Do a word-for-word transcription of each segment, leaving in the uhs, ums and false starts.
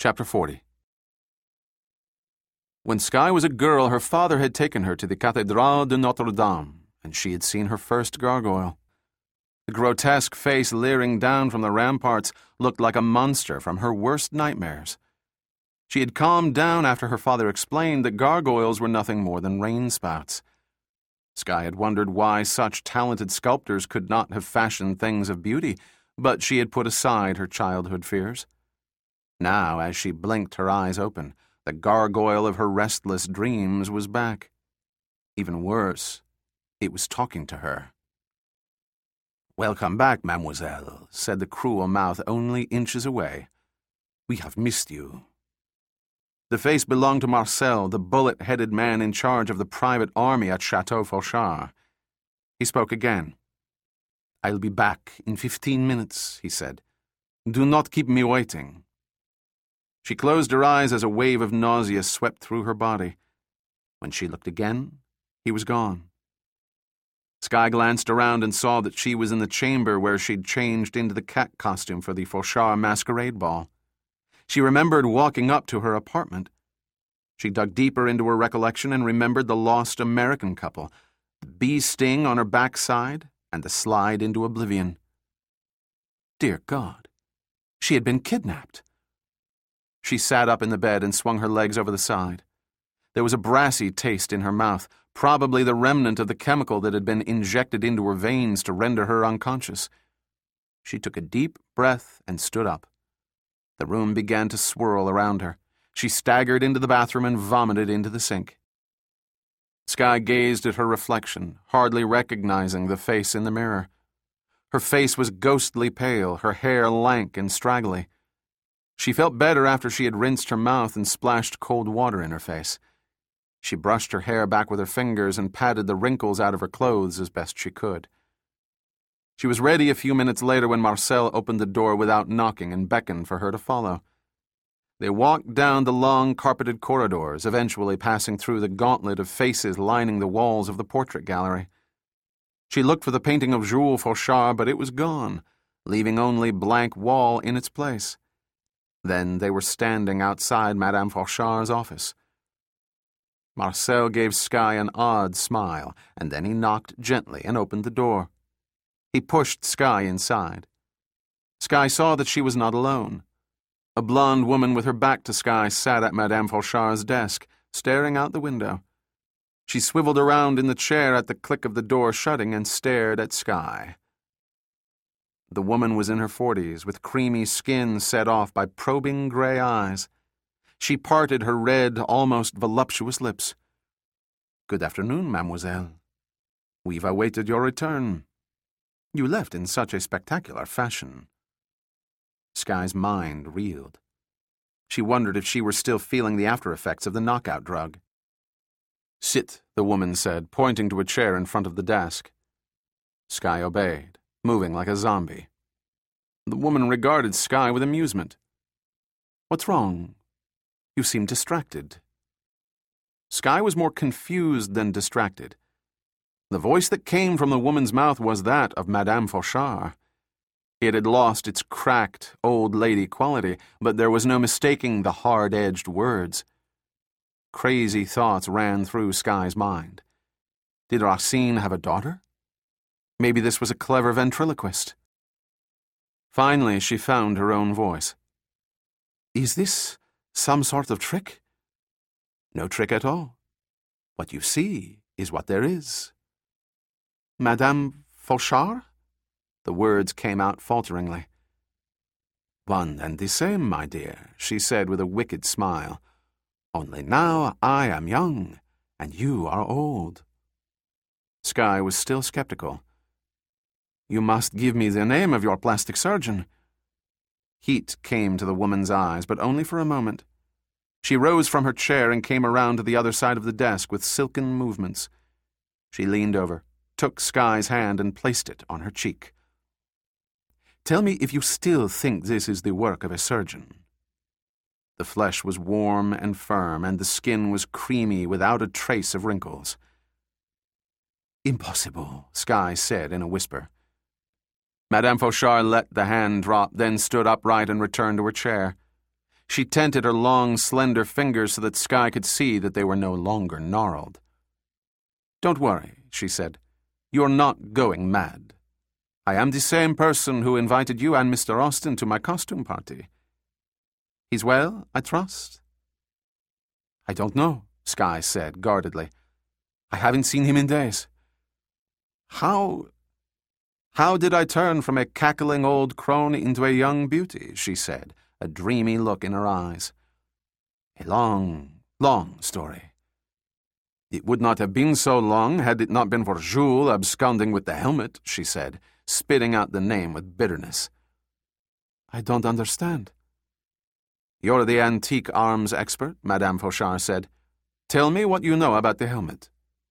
Chapter forty. When Skye was a girl, her father had taken her to the Cathédrale de Notre-Dame, and she had seen her first gargoyle. The grotesque face leering down from the ramparts looked like a monster from her worst nightmares. She had calmed down after her father explained that gargoyles were nothing more than rainspouts. Skye had wondered why such talented sculptors could not have fashioned things of beauty, but she had put aside her childhood fears. Now, as she blinked her eyes open, the gargoyle of her restless dreams was back. Even worse, it was talking to her. "Welcome back, mademoiselle," said the cruel mouth only inches away. "We have missed you." The face belonged to Marcel, the bullet-headed man in charge of the private army at Chateau Fauchard. He spoke again. "I'll be back in fifteen minutes," he said. "Do not keep me waiting." She closed her eyes as a wave of nausea swept through her body. When she looked again, he was gone. Skye glanced around and saw that she was in the chamber where she'd changed into the cat costume for the Fauchard masquerade ball. She remembered walking up to her apartment. She dug deeper into her recollection and remembered the lost American couple, the bee sting on her backside, and the slide into oblivion. Dear God, she had been kidnapped. She sat up in the bed and swung her legs over the side. There was a brassy taste in her mouth, probably the remnant of the chemical that had been injected into her veins to render her unconscious. She took a deep breath and stood up. The room began to swirl around her. She staggered into the bathroom and vomited into the sink. Skye gazed at her reflection, hardly recognizing the face in the mirror. Her face was ghostly pale, her hair lank and straggly. She felt better after she had rinsed her mouth and splashed cold water in her face. She brushed her hair back with her fingers and patted the wrinkles out of her clothes as best she could. She was ready a few minutes later when Marcel opened the door without knocking and beckoned for her to follow. They walked down the long carpeted corridors, eventually passing through the gauntlet of faces lining the walls of the portrait gallery. She looked for the painting of Jules Fauchard, but it was gone, leaving only blank wall in its place. Then they were standing outside Madame Fauchard's office. Marcel gave Skye an odd smile, and then he knocked gently and opened the door. He pushed Skye inside. Skye saw that she was not alone. A blonde woman with her back to Skye sat at Madame Fauchard's desk, staring out the window. She swiveled around in the chair at the click of the door shutting and stared at Skye. The woman was in her forties, with creamy skin set off by probing gray eyes. She parted her red, almost voluptuous lips. "Good afternoon, mademoiselle. We've awaited your return. You left in such a spectacular fashion." Skye's mind reeled. She wondered if she were still feeling the after-effects of the knockout drug. "Sit," the woman said, pointing to a chair in front of the desk. Skye obeyed, moving like a zombie. The woman regarded Skye with amusement. "What's wrong? You seem distracted." Skye was more confused than distracted. The voice that came from the woman's mouth was that of Madame Fauchard. It had lost its cracked, old lady quality, but there was no mistaking the hard-edged words. Crazy thoughts ran through Skye's mind. Did Racine have a daughter? Maybe this was a clever ventriloquist. Finally, she found her own voice. "Is this some sort of trick?" "No trick at all. What you see is what there is." "Madame Fauchard?" The words came out falteringly. "One and the same, my dear," she said with a wicked smile. "Only now I am young, and you are old." Skye was still skeptical. "You must give me the name of your plastic surgeon." Heat came to the woman's eyes, but only for a moment. She rose from her chair and came around to the other side of the desk with silken movements. She leaned over, took Skye's hand, and placed it on her cheek. "Tell me if you still think this is the work of a surgeon." The flesh was warm and firm, and the skin was creamy without a trace of wrinkles. "Impossible," Skye said in a whisper. Madame Fauchard let the hand drop, then stood upright and returned to her chair. She tented her long, slender fingers so that Skye could see that they were no longer gnarled. "Don't worry," she said. "You're not going mad. I am the same person who invited you and Mister Austen to my costume party. He's well, I trust?" "I don't know," Skye said guardedly. "I haven't seen him in days." How... How did I turn from a cackling old crone into a young beauty?" she said, a dreamy look in her eyes. "A long, long story. It would not have been so long had it not been for Jules absconding with the helmet," she said, spitting out the name with bitterness. "I don't understand." "You're the antique arms expert," Madame Fauchard said. "Tell me what you know about the helmet."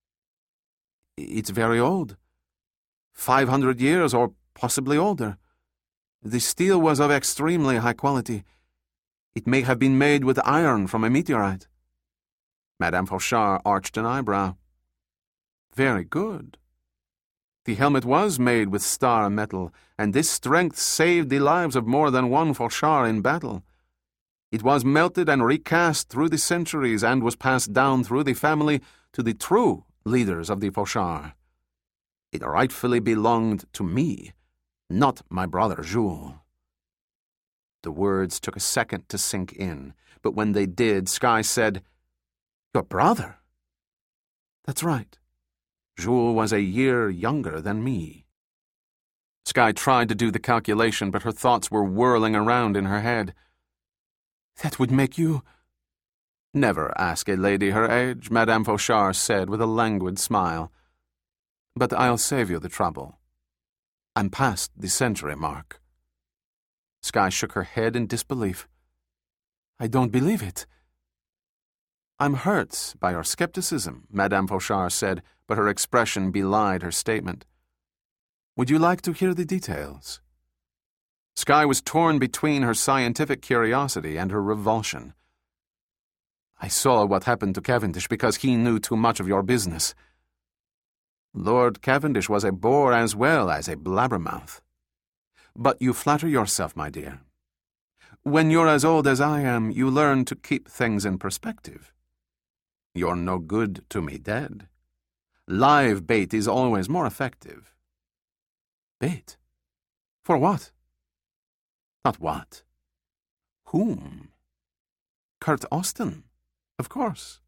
"It's very old. Five hundred years, or possibly older. The steel was of extremely high quality. It may have been made with iron from a meteorite." Madame Fauchard arched an eyebrow. "Very good. The helmet was made with star metal, and this strength saved the lives of more than one Fauchard in battle. It was melted and recast through the centuries and was passed down through the family to the true leaders of the Fauchard. It rightfully belonged to me, not my brother Jules." The words took a second to sink in, but when they did, Skye said, "Your brother?" "That's right. Jules was a year younger than me." Skye tried to do the calculation, but her thoughts were whirling around in her head. "That would make you—" "Never ask a lady her age," Madame Fauchard said with a languid smile. "But I'll save you the trouble. I'm past the century mark." Skye shook her head in disbelief. "I don't believe it." "I'm hurt by your skepticism," Madame Fauchard said, but her expression belied her statement. "Would you like to hear the details?" Skye was torn between her scientific curiosity and her revulsion. "I saw what happened to Cavendish because he knew too much of your business." "Lord Cavendish was a bore as well as a blabbermouth. But you flatter yourself, my dear. When you're as old as I am, you learn to keep things in perspective. You're no good to me dead. Live bait is always more effective." "Bait? For what?" "Not what. Whom? Kurt Austen, of course.